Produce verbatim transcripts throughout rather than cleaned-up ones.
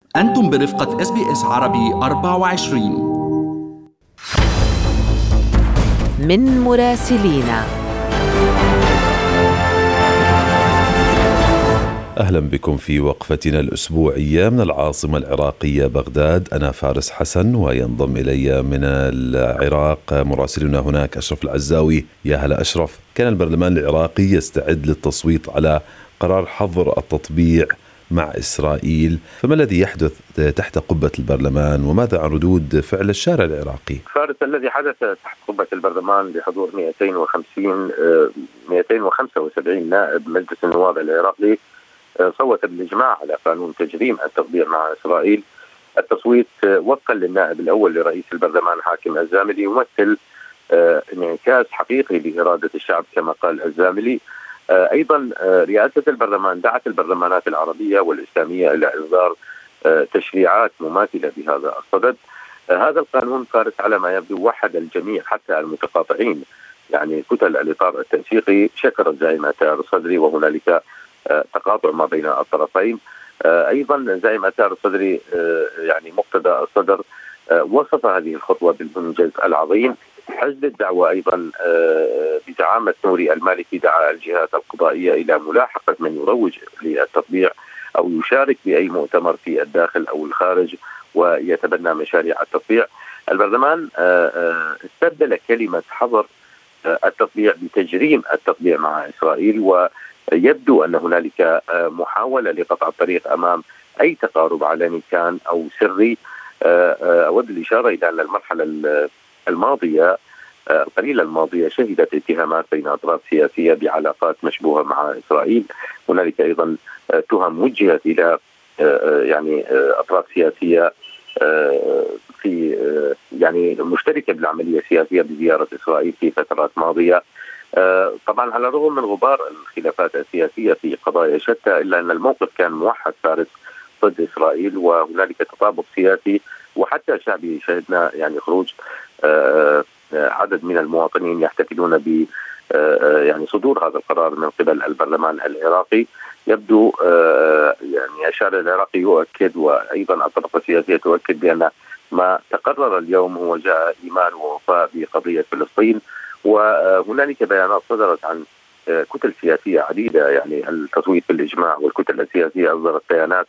أنتم برفقة إس بي إس عربي أربعة وعشرين. من مراسلينا. أهلا بكم في وقفتنا الأسبوعية من العاصمة العراقية بغداد. أنا فارس حسن، وينضم إلي من العراق مراسلنا هناك أشرف العزاوي. يا هلا أشرف. كان البرلمان العراقي يستعد للتصويت على قرار حظر التطبيع مع إسرائيل، فما الذي يحدث تحت قبة البرلمان وماذا عن ردود فعل الشارع العراقي؟ فارس، الذي حدث تحت قبة البرلمان بحضور مئتين وخمسين مئتين وخمسة وسبعين نائب مجلس النواب العراقي صوت بالإجماع على قانون تجريم التطبيع مع إسرائيل. التصويت وفقا للنائب الأول لرئيس البرلمان حاكم الزاملي يمثل انعكاس حقيقي لإرادة الشعب كما قال الزاملي. أيضا رئاسة البرلمان دعت البرلمانات العربية والإسلامية إلى إصدار تشريعات مماثلة بهذا الصدد. هذا القانون فارس على ما يبدو وحد الجميع حتى المتقاطعين، يعني كتل الإطار التنسيقي شكر الزعيم تيار الصدري وهنالك تقاطع ما بين الطرفين. أيضا زعيم تيار الصدري يعني مقتدى الصدر وصف هذه الخطوة بالمنجز العظيم. حزب الدعوة أيضا بزعامة نوري المالكي دعا الجهات القضائية إلى ملاحقة من يروج للتطبيع أو يشارك بأي مؤتمر في الداخل أو الخارج ويتبنى مشاريع التطبيع. البرلمان استبدل كلمة حظر التطبيع بتجريم التطبيع مع إسرائيل، ويبدو أن هنالك محاولة لقطع الطريق أمام أي تقارب علني كان أو سري. أود الإشارة إلى أن المرحلة الماضية القليلة الماضية شهدت اتهامات بين أطراف سياسية بعلاقات مشبوهة مع إسرائيل. هنالك أيضا تهم وجهت إلى يعني أطراف سياسية في يعني مشتركة بالعملية السياسية بزيارة إسرائيل في فترات ماضية. طبعا على الرغم من غبار الخلافات السياسية في قضايا شتى، إلا أن الموقف كان موحد فارس ضد إسرائيل، وهنالك تطابق سياسي وحتى شعبي. شهدنا يعني خروج عدد من المواطنين يحتفلون ب يعني صدور هذا القرار من قبل البرلمان العراقي. يبدو يعني الشارع العراقي يؤكد وأيضا الطرف السياسية تؤكد بأن ما تقرر اليوم هو جاء إيمان ووفاء بقضية فلسطين. وهنالك بيانات صدرت عن كتل سياسية عديدة، يعني التصويت بالإجماع والكتل السياسية أصدرت بيانات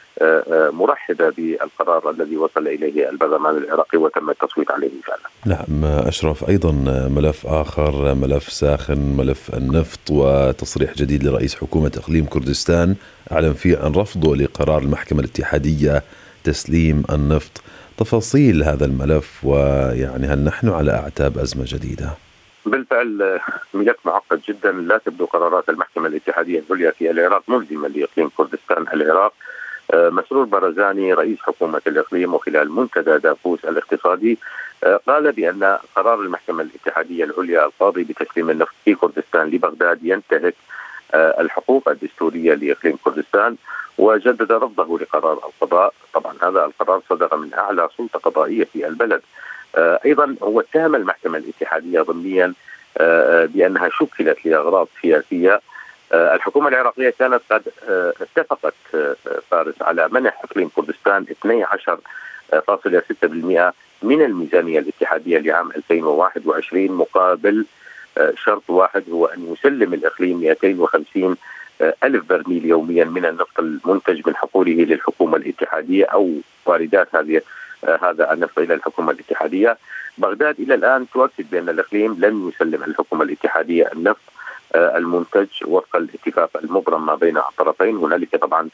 مرحبة بالقرار الذي وصل إليه البرلمان العراقي وتم التصويت عليه فعلا. نعم أشرف، أيضا ملف آخر، ملف ساخن، ملف النفط، وتصريح جديد لرئيس حكومة إقليم كردستان أعلن فيه عن رفضه لقرار المحكمة الاتحادية تسليم النفط. تفاصيل هذا الملف، ويعني هل نحن على أعتاب أزمة جديدة؟ بالفعل ملف معقد جدا. لا تبدو قرارات المحكمة الاتحادية العليا في العراق ملزمة لإقليم كردستان العراق. مسرور برزاني رئيس حكومة الإقليم وخلال منتدى دافوس الاقتصادي قال بأن قرار المحكمة الاتحادية العليا القاضي بتسليم النفط في كردستان لبغداد ينتهك الحقوق الدستورية لإقليم كردستان، وجدد رفضه لقرار القضاء. طبعا هذا القرار صدر من أعلى سلطة قضائية في البلد. أيضا هو اتهم المحكمة الاتحادية ضمنيا بأنها شكلت لأغراض سياسية. الحكومة العراقية كانت قد اتفقت فارس على منح إقليم كردستان اثني عشر فاصلة ستة بالمئة من الميزانية الاتحادية لعام ألفين وواحد وعشرين مقابل شرط واحد، هو أن يسلم الإقليم مئتين وخمسين ألف برميل يوميا من النفط المنتج من حقوله للحكومة الاتحادية أو واردات هذه هذا النفط إلى الحكومة الاتحادية. بغداد إلى الآن تؤكد بأن الإقليم لن يسلم الحكومة الاتحادية النفط المنتج وفق الاتفاق المبرم ما بين الطرفين. هنالك طبعا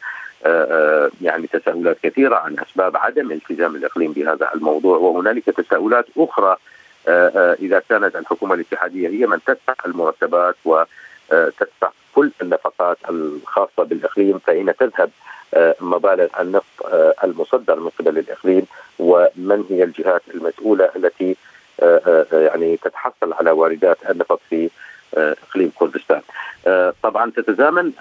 يعني تساؤلات كثيرة عن أسباب عدم التزام الإقليم بهذا الموضوع، وهنالك تساؤلات أخرى إذا كانت الحكومة الاتحادية هي من تدفع المرتبات وتدفع كل النفقات الخاصة بالإقليم، فإن تذهب مبالغ النفط المصدر من قبل الإقليم، ومن هي الجهات المسؤولة التي يعني تتحصل على واردات النفط في إقليم كردستان. طبعا تتزامن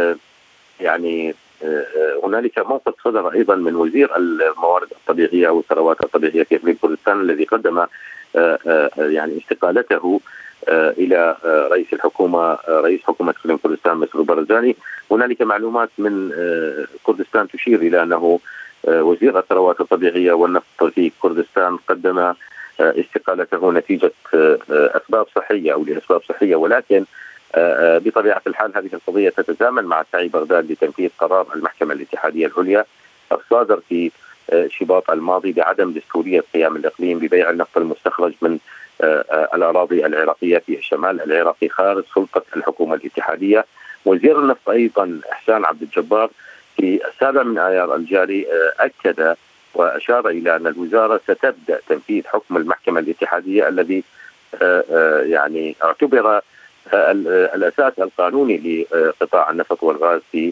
يعني هنالك موقف صدر أيضا من وزير الموارد الطبيعية والثروات الطبيعية في إقليم كردستان الذي قدم يعني استقالته إلى رئيس الحكومة رئيس حكومة إقليم كردستان مسرور برزاني. هنالك معلومات من كردستان تشير إلى أنه وزير الثروات الطبيعية والنفط في كردستان قدم استقالته نتيجة أسباب صحية أو لأسباب صحية، ولكن بطبيعة الحال هذه القضية تتزامن مع سعي بغداد لتنفيذ قرار المحكمة الاتحادية العليا الصادر في شباط الماضي بعدم دستورية قيام الإقليم ببيع النفط المستخرج من الأراضي العراقية في الشمال العراقي خارج سلطة الحكومة الاتحادية. وزير النفط أيضا إحسان عبد الجبار في السابع من آيار الجاري أكد وأشار إلى أن الوزارة ستبدأ تنفيذ حكم المحكمة الاتحادية الذي يعني اعتبر الأساس القانوني لقطاع النفط والغاز في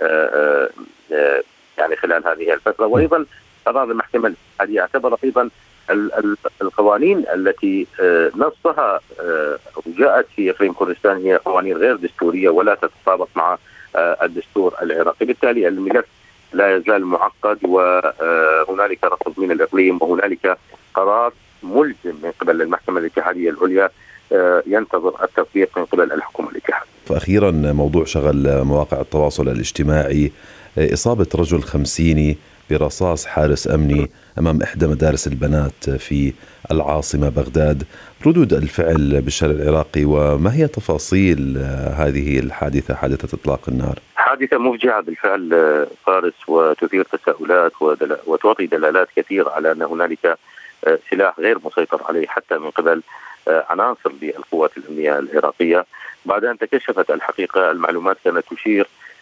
يعني خلال هذه الفترة. وأيضا قرار المحكمة الاتحادية اعتبر أيضا القوانين التي نصها وجاءت في إقليم كردستان هي قوانين غير دستورية ولا تتطابق مع الدستور العراقي، بالتالي الملف لا يزال معقد وهنالك رفض من الإقليم وهنالك قرار ملزم من قبل المحكمة الاتحادية العليا ينتظر التطبيق من قبل الحكومة الاتحادية. فأخيرا موضوع شغل مواقع التواصل الاجتماعي، إصابة رجل خمسيني برصاص حارس أمني أمام إحدى مدارس البنات في العاصمة بغداد، ردود الفعل بالشارع العراقي وما هي تفاصيل هذه الحادثة، حادثة إطلاق النار؟ حادثة مفجعة بالفعل فارس، وتثير تساؤلات وتعطي دلالات كثيرة على أن هنالك سلاح غير مسيطر عليه حتى من قبل عناصر للقوات الأمنية العراقية. بعد أن تكشفت الحقيقة المعلومات كانت تشير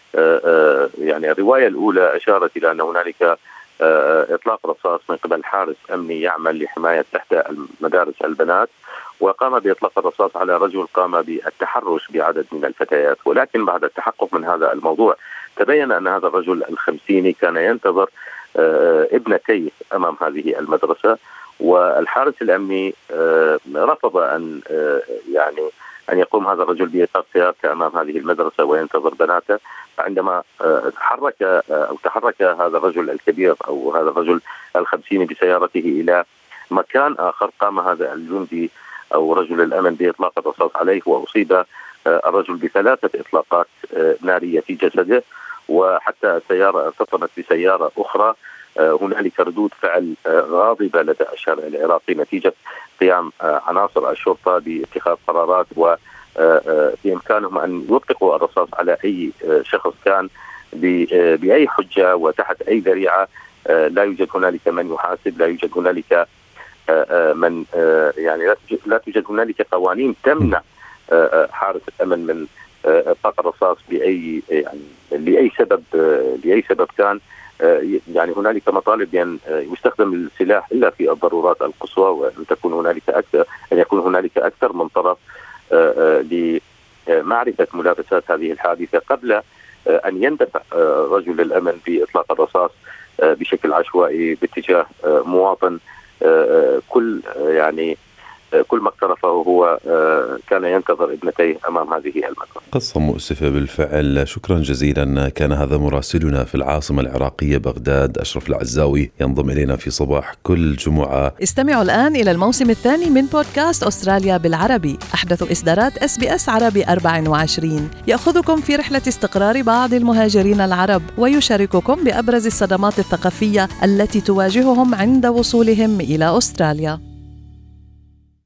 يعني الرواية الأولى أشارت إلى أن هنالك إطلاق رصاص من قبل حارس أمني يعمل لحماية إحدى مدارس البنات، وقام بإطلاق الرصاص على رجل قام بالتحرش بعدد من الفتيات. ولكن بعد التحقق من هذا الموضوع تبين أن هذا الرجل الخمسيني كان ينتظر ابنتيه أمام هذه المدرسة، والحارس الأمني رفض أن يعني أن يقوم هذا الرجل بإطلاق سيارته أمام هذه المدرسة وينتظر بناته. فعندما تحرك أو تحرك هذا الرجل الكبير أو هذا الرجل الخمسيني بسيارته إلى مكان آخر، قام هذا الجندي أو رجل الأمن بإطلاق الرصاص عليه، وأصيب الرجل بثلاثة إطلاقات نارية في جسده، وحتى السيارة ارتطمت بسيارة أخرى. هنالك ردود فعل غاضبة لدى الشارع العراقي نتيجة قيام عناصر الشرطة باتخاذ قرارات وبإمكانهم أن يطلقوا الرصاص على أي شخص كان بأي حجة وتحت أي ذريعة. لا يوجد هنالك من يحاسب، لا يوجد هنالك من يعني لا توجد هنالك قوانين تمنع حارس الأمن من إطلاق الرصاص بأي يعني لأي سبب لأي سبب كان. يعني هنالك مطالب بأن يستخدم السلاح إلا في الضرورات القصوى، وأن تكون هنالك أكثر أن يكون هنالك أكثر من طرف لمعرفة ملابسات هذه الحادثة قبل أن يندفع رجل الأمن بإطلاق الرصاص بشكل عشوائي باتجاه مواطن كل يعني كل ما اقترفه هو كان ينتظر ابنتيه أمام هذه المدرسة. قصة مؤسفة بالفعل. شكرا جزيلا. كان هذا مراسلنا في العاصمة العراقية بغداد أشرف العزاوي، ينضم إلينا في صباح كل جمعة. استمعوا الآن إلى الموسم الثاني من بودكاست أستراليا بالعربي، أحدث إصدارات إس بي إس عربي أربعة وعشرين، يأخذكم في رحلة استقرار بعض المهاجرين العرب ويشارككم بأبرز الصدمات الثقافية التي تواجههم عند وصولهم إلى أستراليا.